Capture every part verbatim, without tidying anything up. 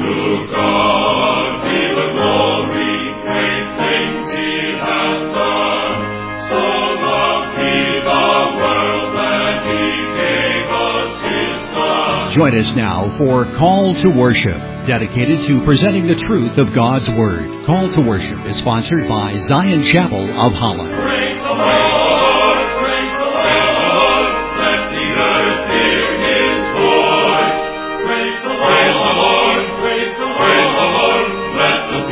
To God be the glory, great things he hath done. So loved he the world that he gave us his Son. Join us now for Call to Worship, dedicated to presenting the truth of God's Word. Call to Worship is sponsored by Zion Chapel of Holland. Praise the Lord, praise the Lord, let the earth hear his voice. Praise the Lord, praise the Lord, let the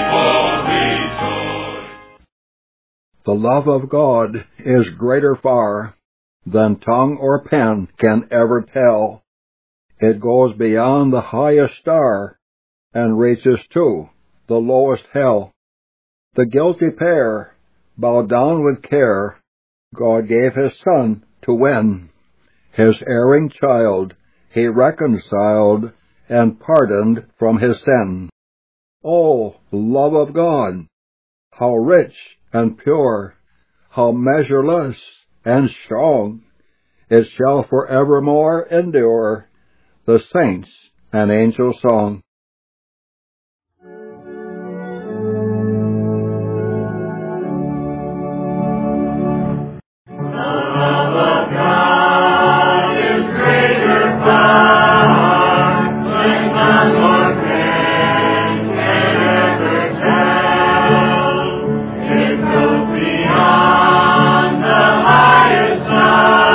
people rejoice. The love of God is greater far than tongue or pen can ever tell. It goes beyond the highest star and reaches to the lowest hell. The guilty pair, bowed down with care, God gave his Son to win. His erring child he reconciled and pardoned from his sin. Oh, love of God, how rich and pure, how measureless and strong! It shall forevermore endure, the saints' and angels' song.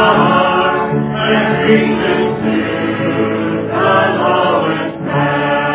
To the lowest man.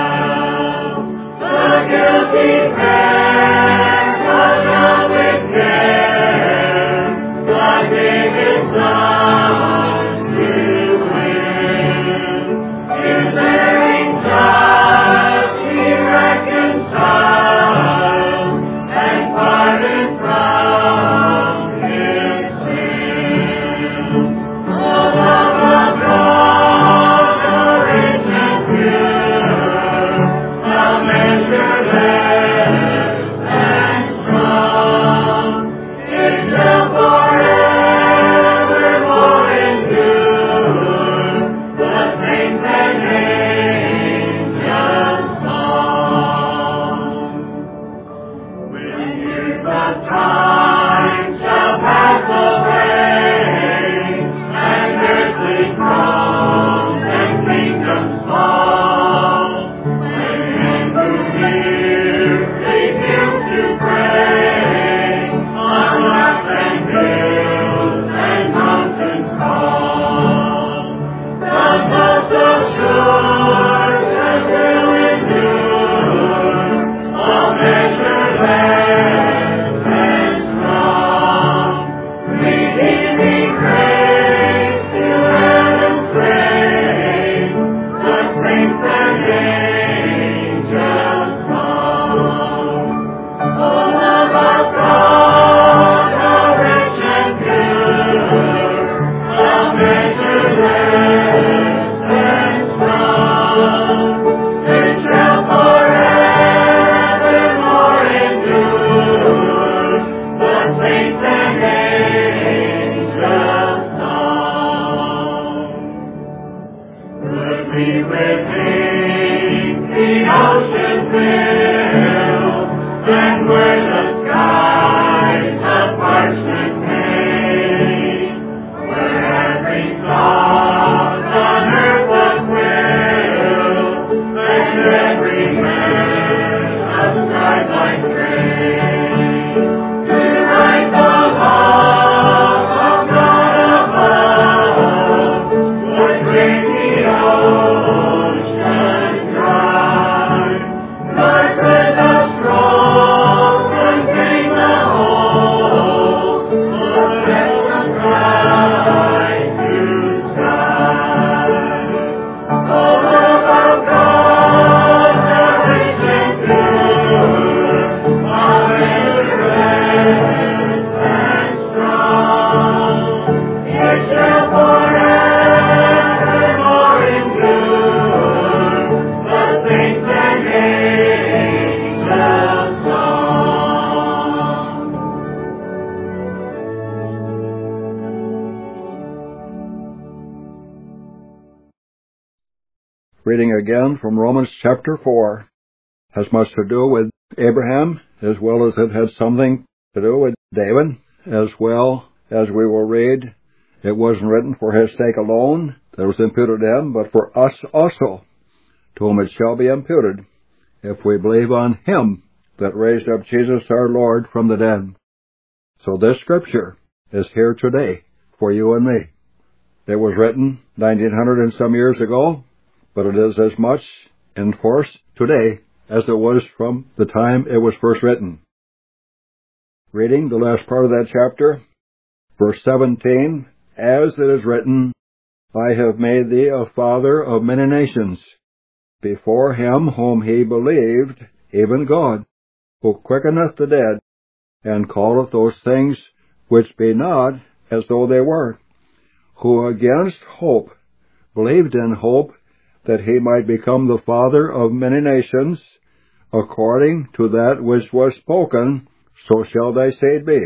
reading again from Romans chapter four, has much to do with Abraham, as well as it had something to do with David, as well as we will read. It wasn't written for his sake alone, that was imputed to him, but for us also, to whom it shall be imputed, if we believe on him that raised up Jesus our Lord from the dead. So this scripture is here today for you and me. It was written nineteen hundred and some years ago, but it is as much in force today as it was from the time it was first written. Reading the last part of that chapter, verse seventeen, as it is written, I have made thee a father of many nations, before him whom he believed, even God, who quickeneth the dead, and calleth those things which be not as though they were, who against hope believed in hope that he might become the father of many nations, according to that which was spoken, so shall thy seed be.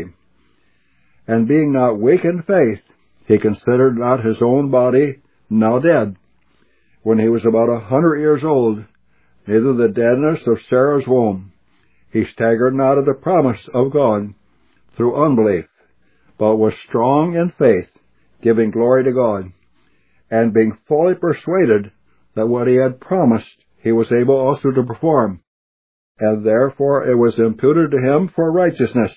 And being not weak in faith, he considered not his own body now dead, when he was about a hundred years old, neither the deadness of Sarah's womb. He staggered not at the promise of God through unbelief, but was strong in faith, giving glory to God, and being fully persuaded that what he had promised he was able also to perform, and therefore it was imputed to him for righteousness.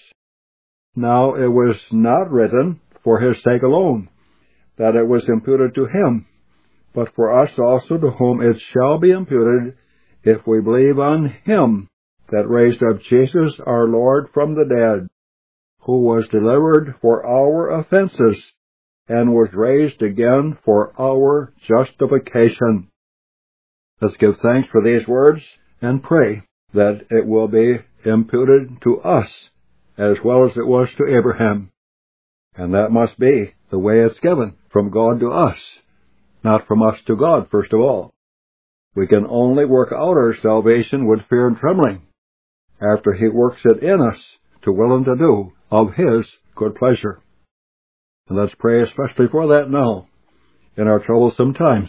Now it was not written for his sake alone, that it was imputed to him, but for us also, to whom it shall be imputed, if we believe on him that raised up Jesus our Lord from the dead, who was delivered for our offenses, and was raised again for our justification. Let's give thanks for these words, and pray that it will be imputed to us, as well as it was to Abraham. And that must be the way it's given, from God to us, not from us to God, first of all. We can only work out our salvation with fear and trembling, after he works it in us to will and to do of his good pleasure. And let's pray especially for that now, in our troublesome times.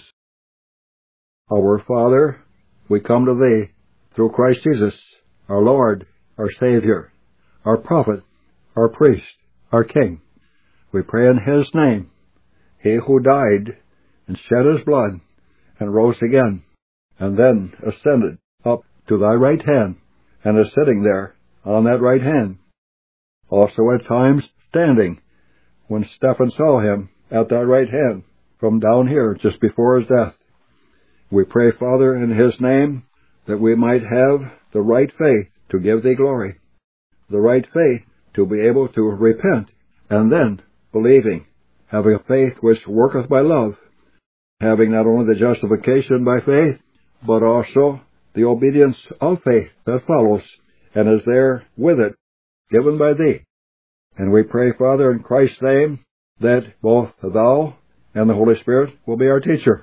Our Father, we come to thee through Christ Jesus, our Lord, our Savior, our prophet, our priest, our King. We pray in his name, he who died and shed his blood and rose again, and then ascended up to thy right hand, and is sitting there on that right hand, also at times standing when Stephen saw him at thy right hand from down here just before his death. We pray, Father, in his name, that we might have the right faith to give thee glory, the right faith to be able to repent, and then believing, having a faith which worketh by love, having not only the justification by faith, but also the obedience of faith that follows, and is there with it, given by thee. And we pray, Father, in Christ's name, that both thou and the Holy Spirit will be our teacher.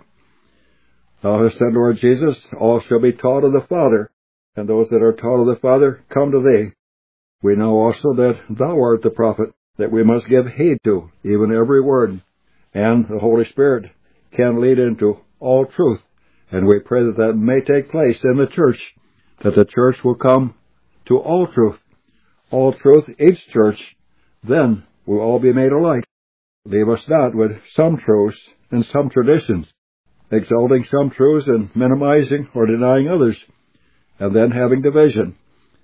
Thou hast said, Lord Jesus, all shall be taught of the Father, and those that are taught of the Father come to thee. We know also that thou art the prophet, that we must give heed to, even every word, and the Holy Spirit can lead into all truth. And we pray that that may take place in the church, that the church will come to all truth. All truth, each church, then we'll all be made alike. Leave us not with some truths and some traditions, exalting some truths and minimizing or denying others, and then having division.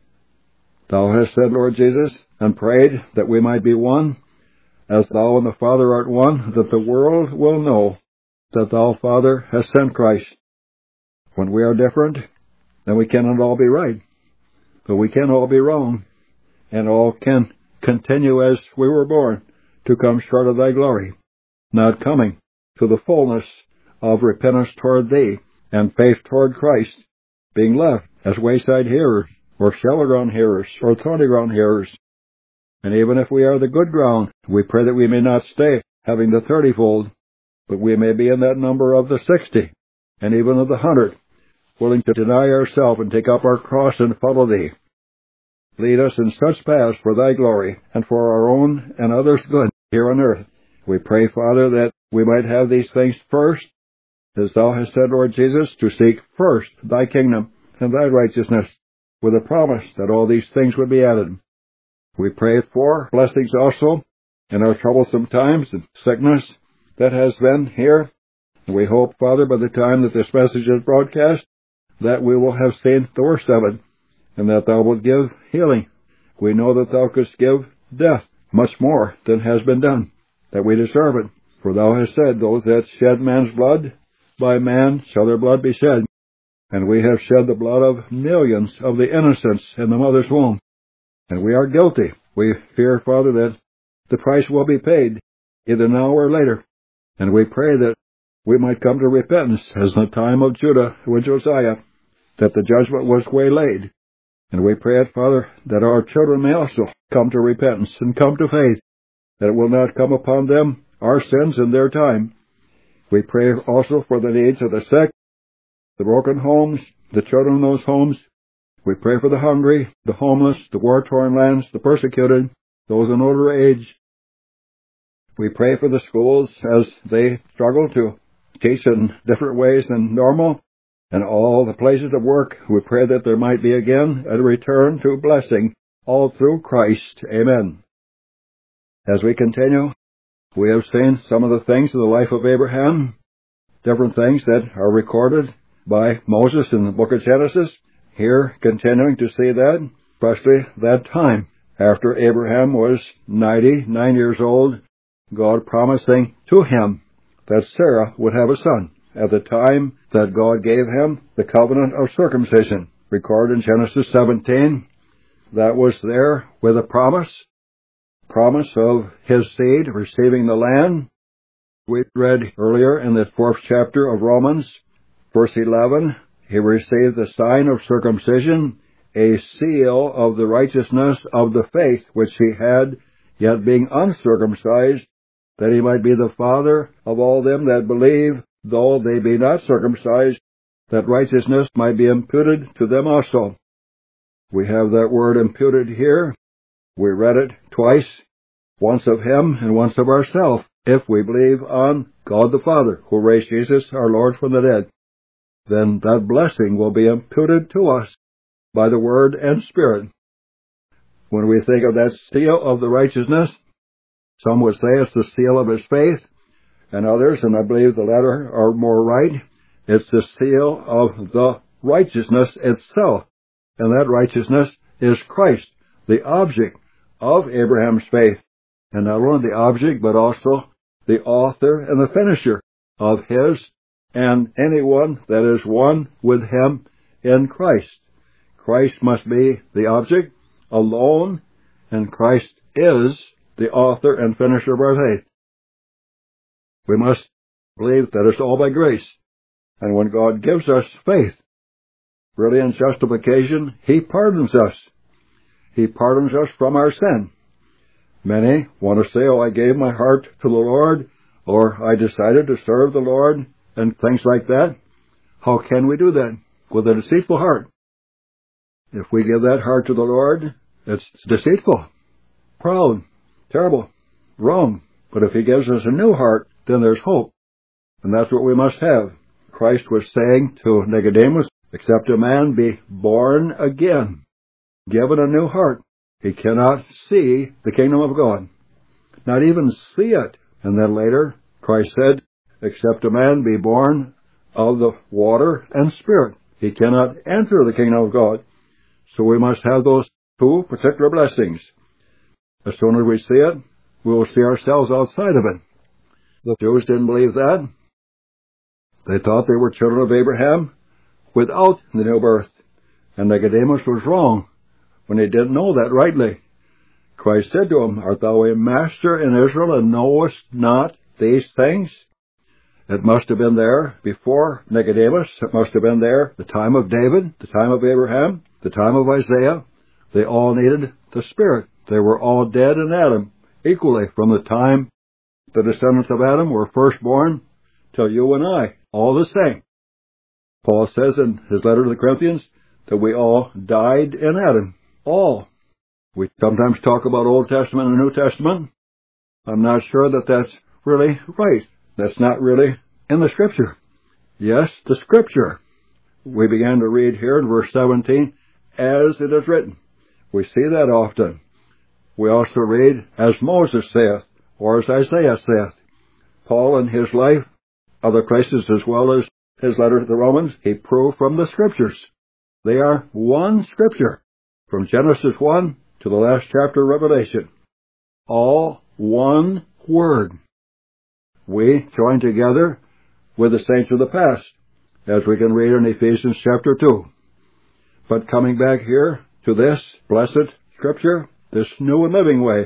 Thou hast said, Lord Jesus, and prayed that we might be one, as thou and the Father art one, that the world will know that thou, Father, hast sent Christ. When we are different, then we cannot all be right, but we can all be wrong, and all can continue as we were born, to come short of thy glory, not coming to the fullness of repentance toward thee, and faith toward Christ, being left as wayside hearers, or shallow ground hearers, or thorny ground hearers. And even if we are the good ground, we pray that we may not stay having the thirtyfold, but we may be in that number of the sixty, and even of the hundred, willing to deny ourselves and take up our cross and follow thee. Lead us in such paths for thy glory, and for our own and others' good here on earth. We pray, Father, that we might have these things first, As thou hast said, Lord Jesus, to seek first thy kingdom and thy righteousness, with a promise that all these things would be added. We pray for blessings also in our troublesome times and sickness that has been here. And we hope, Father, by the time that this message is broadcast, that we will have seen the worst of it, and that thou wilt give healing. We know that thou couldst give death much more than has been done, that we deserve it. For thou hast said, those that shed man's blood, by man shall their blood be shed. And we have shed the blood of millions of the innocents in the mother's womb. And we are guilty. We fear, Father, that the price will be paid, either now or later. And we pray that we might come to repentance, as in the time of Judah with Josiah, that the judgment was waylaid. And we pray, Father, that our children may also come to repentance and come to faith, that it will not come upon them, our sins, in their time. We pray also for the needs of the sick, the broken homes, the children in those homes. We pray for the hungry, the homeless, the war-torn lands, the persecuted, those in older age. We pray for the schools as they struggle to teach in different ways than normal, and all the places of work. We pray that there might be again a return to blessing, all through Christ. Amen. As we continue, we have seen some of the things of the life of Abraham, different things that are recorded by Moses in the book of Genesis. Here, continuing to see that, especially that time after Abraham was ninety-nine years old, God promising to him that Sarah would have a son at the time that God gave him the covenant of circumcision, recorded in Genesis seventeen. That was there with a promise, promise of his seed receiving the land. We read earlier in the fourth chapter of Romans, verse eleven, he received the sign of circumcision, a seal of the righteousness of the faith which he had, yet being uncircumcised, that he might be the father of all them that believe, though they be not circumcised, that righteousness might be imputed to them also. We have that word imputed here. We read it twice, once of him and once of ourselves, if we believe on God the Father, who raised Jesus our Lord from the dead. Then that blessing will be imputed to us by the Word and Spirit. When we think of that seal of the righteousness, some would say it's the seal of his faith, and others, and I believe the latter are more right, it's the seal of the righteousness itself, and that righteousness is Christ, the object of Abraham's faith, and not only the object, but also the author and the finisher of his, and anyone that is one with him in Christ. Christ must be the object alone, and Christ is the author and finisher of our faith. We must believe that it's all by grace. And when God gives us faith, really in justification, he pardons us. He pardons us from our sin. Many want to say, oh, I gave my heart to the Lord, or I decided to serve the Lord, and things like that. How can we do that? With a deceitful heart. If we give that heart to the Lord, it's deceitful, proud, terrible, wrong. But if he gives us a new heart, then there's hope. And that's what we must have. Christ was saying to Nicodemus, except a man be born again, given a new heart, he cannot see the kingdom of God. Not even see it. And then later, Christ said, except a man be born of the water and spirit, he cannot enter the kingdom of God. So we must have those two particular blessings. As soon as we see it, we will see ourselves outside of it. The Jews didn't believe that. They thought they were children of Abraham without the new birth. And Nicodemus was wrong when he didn't know that rightly. Christ said to him, art thou a master in Israel, and knowest not these things? It must have been there before Nicodemus. It must have been there the time of David, the time of Abraham, the time of Isaiah. They all needed the Spirit. They were all dead in Adam, equally from the time the descendants of Adam were first born till you and I, all the same. Paul says in his letter to the Corinthians that we all died in Adam. All. We sometimes talk about Old Testament and New Testament. I'm not sure that that's really right. That's not really in the Scripture. Yes, the Scripture. We began to read here in verse seventeen, as it is written. We see that often. We also read, as Moses saith, or as Isaiah saith. Paul in his life, other places as well as his letter to the Romans, he proved from the Scriptures. They are one Scripture, from Genesis one to the last chapter of Revelation. All one Word. We join together with the saints of the past, as we can read in Ephesians chapter two. But coming back here to this blessed Scripture, this new and living way.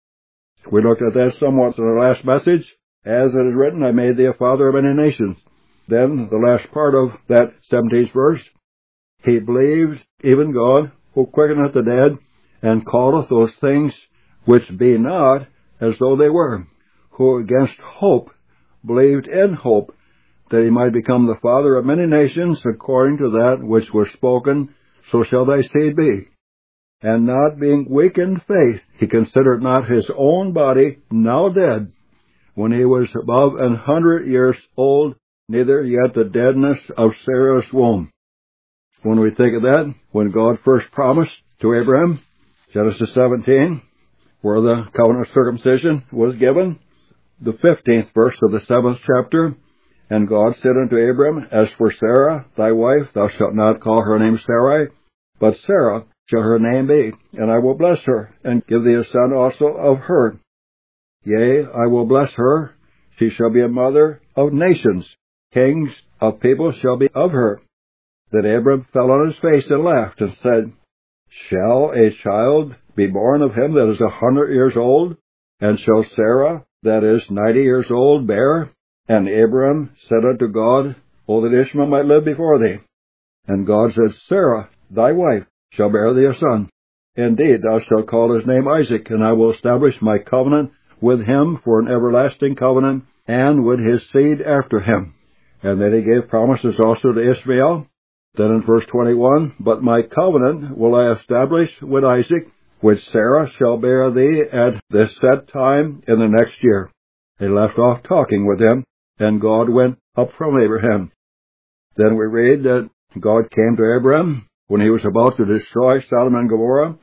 We looked at that somewhat in the last message. As it is written, I made thee a father of many nations. Then, the last part of that seventeenth verse, he believed even God, who quickeneth the dead, and calleth those things which be not as though they were, who against hope believed in hope, that he might become the father of many nations, according to that which was spoken, so shall thy seed be. And not being weak in faith, he considered not his own body now dead, when he was above an hundred years old, neither yet the deadness of Sarah's womb. When we think of that, when God first promised to Abraham, Genesis seventeen, where the covenant of circumcision was given, the fifteenth verse of the seventh chapter, and God said unto Abram, as for Sarah, thy wife, thou shalt not call her name Sarai, but Sarah shall her name be, and I will bless her, and give thee a son also of her. Yea, I will bless her, she shall be a mother of nations, kings of people shall be of her. Then Abram fell on his face and laughed, and said, Shall a child be born of him that is a hundred years old? And shall Sarah, that is ninety years old, bear? And Abram said unto God, O that Ishmael might live before thee. And God said, Sarah, thy wife, shall bear thee a son. Indeed, thou shalt call his name Isaac, and I will establish my covenant with him for an everlasting covenant, and with his seed after him. And then he gave promises also to Ishmael. Then in verse twenty-one, But my covenant will I establish with Isaac, which Sarah shall bear thee at this set time in the next year. He left off talking with him, and God went up from Abraham. Then we read that God came to Abraham when he was about to destroy Sodom and Gomorrah.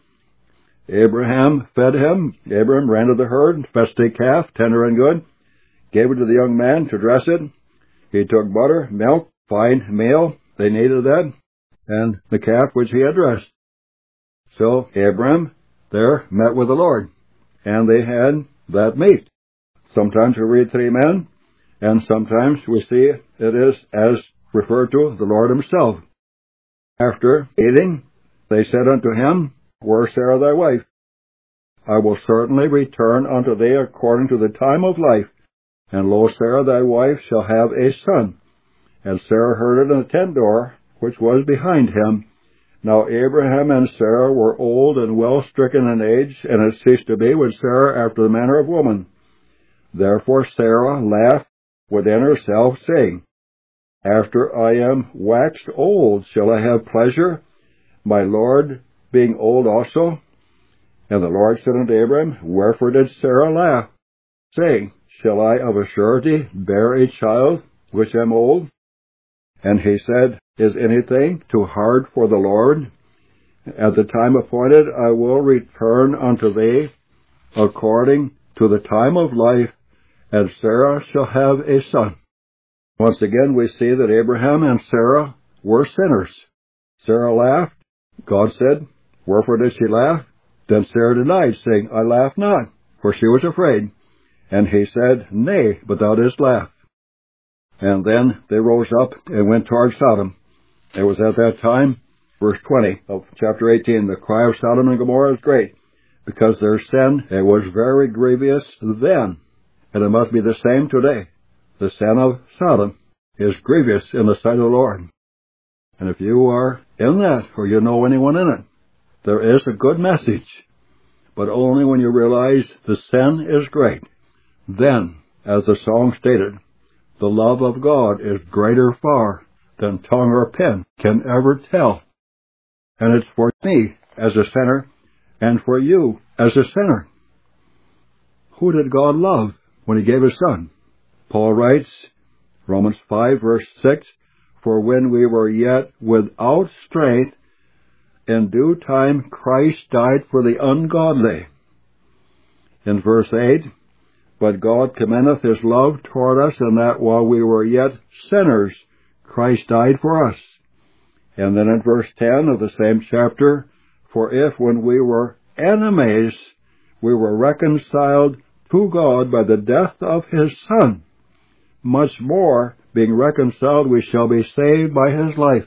Abraham fed him. Abraham ran to the herd, fetched a calf, tender and good, gave it to the young man to dress it. He took butter, milk, fine meal, they needed that, and the calf which he had dressed. So Abraham there met with the Lord, and they had that meat. Sometimes we read three men, and sometimes we see it is as referred to the Lord himself. After eating, they said unto him, Where is Sarah thy wife? I will certainly return unto thee according to the time of life, and lo, Sarah thy wife shall have a son. And Sarah heard it in the tent door, which was behind him. Now Abraham and Sarah were old and well stricken in age, and had ceased to be with Sarah after the manner of woman. Therefore Sarah laughed within herself, saying, After I am waxed old, shall I have pleasure, my Lord being old also? And the Lord said unto Abraham, Wherefore did Sarah laugh, saying, Shall I of a surety bear a child, which am old? And he said, Is anything too hard for the Lord? At the time appointed I will return unto thee, according to the time of life, and Sarah shall have a son. Once again we see that Abraham and Sarah were sinners. Sarah laughed. God said, Wherefore did she laugh? Then Sarah denied, saying, I laugh not, for she was afraid. And he said, Nay, but thou didst laugh. And then they rose up and went toward Sodom. It was at that time, verse twenty of chapter eighteen, the cry of Sodom and Gomorrah is great, because their sin, it was very grievous then, and it must be the same today. The sin of Sodom is grievous in the sight of the Lord. And if you are in that, or you know anyone in it, there is a good message, but only when you realize the sin is great. Then, as the song stated, the love of God is greater far than tongue or pen can ever tell. And it's for me as a sinner, and for you as a sinner. Who did God love when he gave his son? Paul writes, Romans five, verse six, for when we were yet without strength, in due time Christ died for the ungodly. In verse eight, but God commendeth his love toward us, in that while we were yet sinners, Christ died for us. And then in verse ten of the same chapter, for if when we were enemies, we were reconciled to God by the death of his Son, much more, being reconciled, we shall be saved by his life.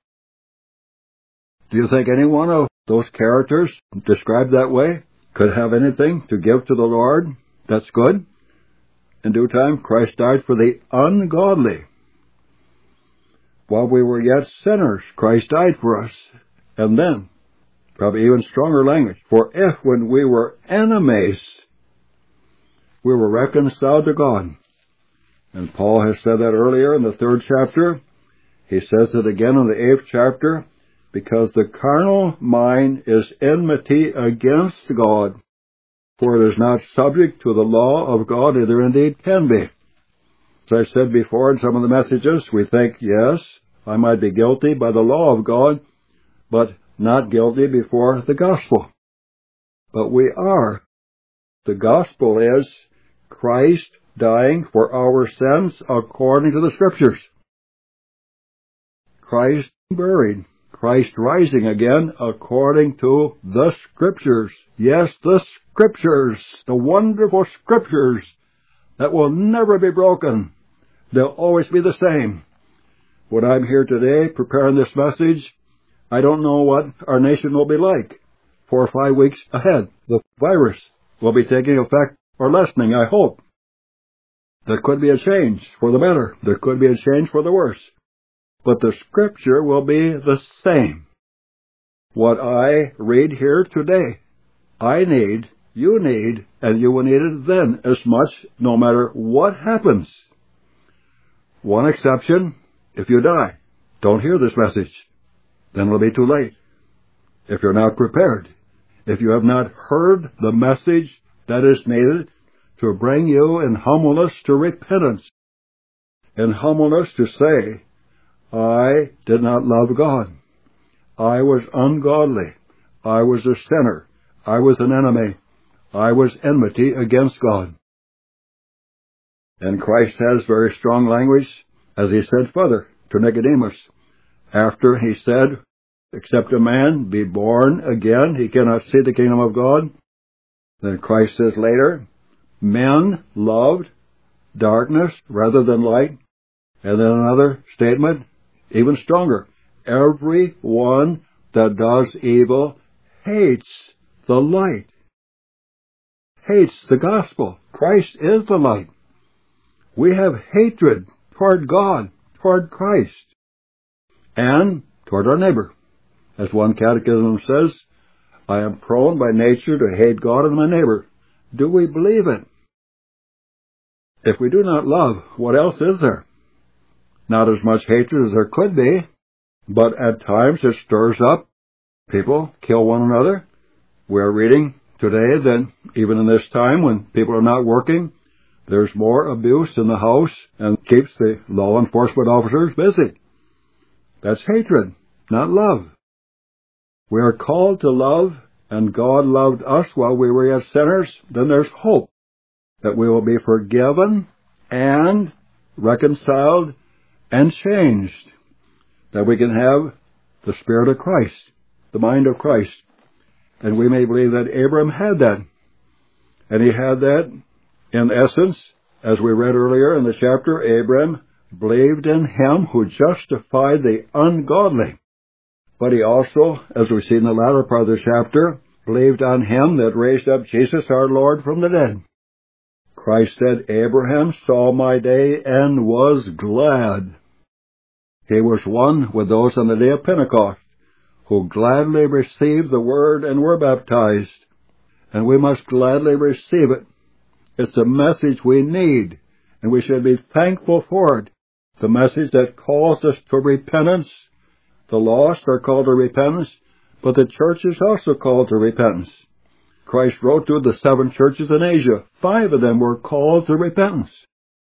Do you think any one of those characters described that way could have anything to give to the Lord that's good? In due time, Christ died for the ungodly. While we were yet sinners, Christ died for us. And then, probably even stronger language, for if when we were enemies, we were reconciled to God. And Paul has said that earlier in the third chapter. He says it again in the eighth chapter, because the carnal mind is enmity against God, for it is not subject to the law of God, neither indeed can be. As I said before in some of the messages, we think, yes, I might be guilty by the law of God, but not guilty before the gospel. But we are. The gospel is Christ dying for our sins according to the Scriptures. Christ buried. Christ rising again according to the Scriptures. Yes, the Scriptures, the wonderful Scriptures that will never be broken. They'll always be the same. When I'm here today preparing this message, I don't know what our nation will be like four or five weeks ahead. The virus will be taking effect or lessening, I hope. There could be a change for the better. There could be a change for the worse. But the Scripture will be the same. What I read here today, I need, you need, and you will need it then as much, no matter what happens. One exception, if you die, don't hear this message. Then it'll be too late. If you're not prepared, if you have not heard the message that is needed to bring you in humbleness to repentance, in humbleness to say, I did not love God. I was ungodly. I was a sinner. I was an enemy. I was enmity against God. And Christ has very strong language, as he said further to Nicodemus, after he said, except a man be born again, he cannot see the kingdom of God. Then Christ says later, men loved darkness rather than light. And then another statement, even stronger, every one that does evil hates the light, hates the gospel. Christ is the light. We have hatred toward God, toward Christ, and toward our neighbor. As one catechism says, I am prone by nature to hate God and my neighbor. Do we believe it? If we do not love, what else is there? Not as much hatred as there could be, but at times it stirs up. People kill one another. We're reading today that even in this time when people are not working, there's more abuse in the house and keeps the law enforcement officers busy. That's hatred, not love. We are called to love, and God loved us while we were yet sinners. Then there's hope that we will be forgiven and reconciled and changed, that we can have the Spirit of Christ, the mind of Christ. And we may believe that Abraham had that. And he had that, in essence, as we read earlier in the chapter, Abraham believed in him who justified the ungodly. But he also, as we see in the latter part of the chapter, believed on him that raised up Jesus our Lord from the dead. Christ said, Abraham saw my day and was glad. He was one with those on the day of Pentecost who gladly received the word and were baptized. And we must gladly receive it. It's a message we need, and we should be thankful for it. The message that calls us to repentance. The lost are called to repentance, but the church is also called to repentance. Christ wrote to the seven churches in Asia. Five of them were called to repentance.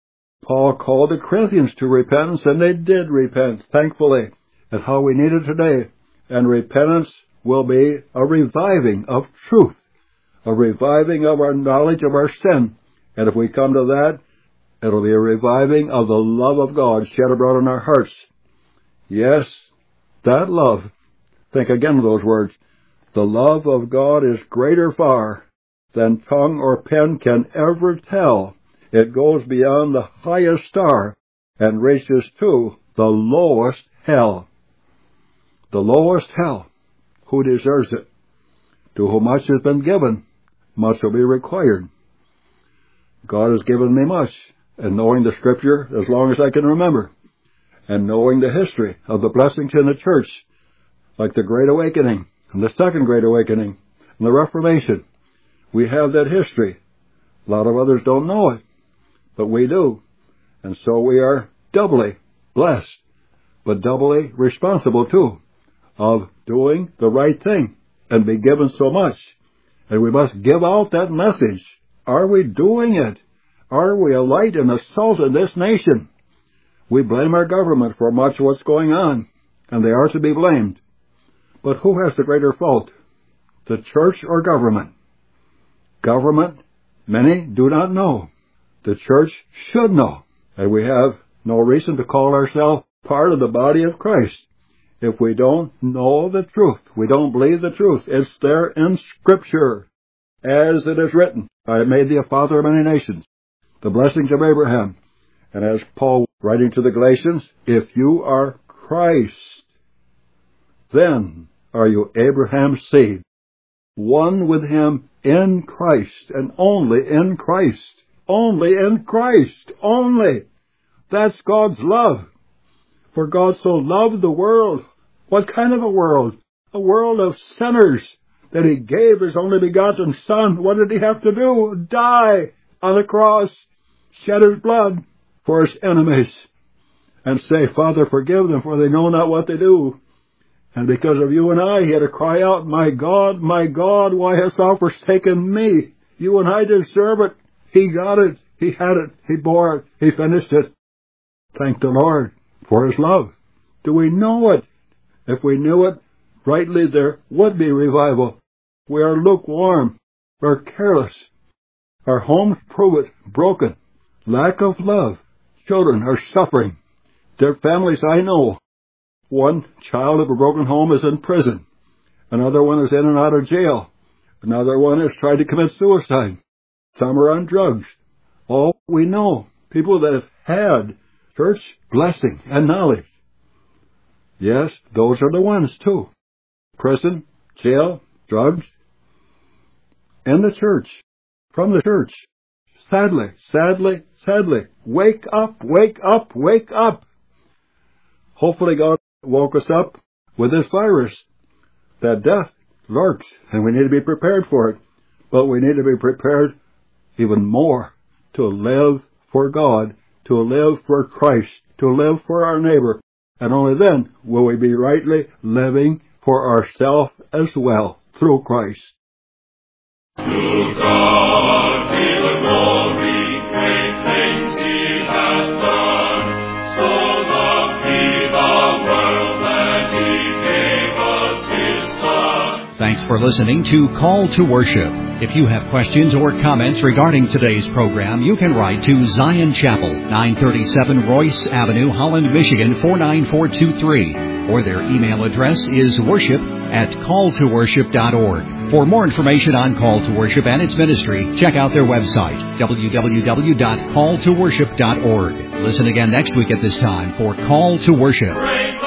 Paul called the Corinthians to repentance, and they did repent, thankfully, and how we need it today. And repentance will be a reviving of truth, a reviving of our knowledge of our sin. And if we come to that, it'll be a reviving of the love of God shed abroad in our hearts. Yes, that love. Think again of those words. The love of God is greater far than tongue or pen can ever tell. It goes beyond the highest star and reaches to the lowest hell. The lowest hell. Who deserves it? To whom much has been given, much will be required. God has given me much, and knowing the Scripture as long as I can remember, and knowing the history of the blessings in the church, like the Great Awakening, and the Second Great Awakening, and the Reformation. We have that history. A lot of others don't know it, but we do. And so we are doubly blessed, but doubly responsible too, of doing the right thing and be given so much. And we must give out that message. Are we doing it? Are we a light and a salt in this nation? We blame our government for much of what's going on, and they are to be blamed. But who has the greater fault? The church or government? Government, many do not know. The church should know. And we have no reason to call ourselves part of the body of Christ if we don't know the truth. We don't believe the truth. It's there in Scripture. As it is written, I have made thee a father of many nations. The blessings of Abraham. And as Paul writing to the Galatians, if you are Christ, then are you Abraham's seed, one with him in Christ, and only in Christ. Only in Christ. Only. That's God's love. For God so loved the world. What kind of a world? A world of sinners, that He gave His only begotten Son. What did He have to do? Die on the cross, shed His blood for His enemies, and say, Father, forgive them, for they know not what they do. And because of you and I, He had to cry out, my God, my God, why hast thou forsaken me? You and I deserve it. He got it. He had it. He bore it. He finished it. Thank the Lord for His love. Do we know it? If we knew it rightly, there would be revival. We are lukewarm. We're careless. Our homes prove it. Broken. Lack of love. Children are suffering. Their families I know. One child of a broken home is in prison. Another one is in and out of jail. Another one has tried to commit suicide. Some are on drugs. All we know, people that have had church blessing and knowledge. Yes, those are the ones too. Prison, jail, drugs, in the church, from the church. Sadly, sadly, sadly, wake up, wake up, wake up. Hopefully God woke us up with this virus. That death lurks, and we need to be prepared for it. But we need to be prepared even more to live for God, to live for Christ, to live for our neighbor. And only then will we be rightly living for ourselves as well, through Christ. To God be the glory, great things He hath done. So loved He the world that He gave us His Son. Thanks for listening to Call to Worship. If you have questions or comments regarding today's program, you can write to Zion Chapel, nine thirty-seven Royce Avenue, Holland, Michigan, four nine four two three. Or their email address is worship at call to worship dot org. For more information on Call to Worship and its ministry, check out their website, w w w dot call to worship dot org. Listen again next week at this time for Call to Worship. Praise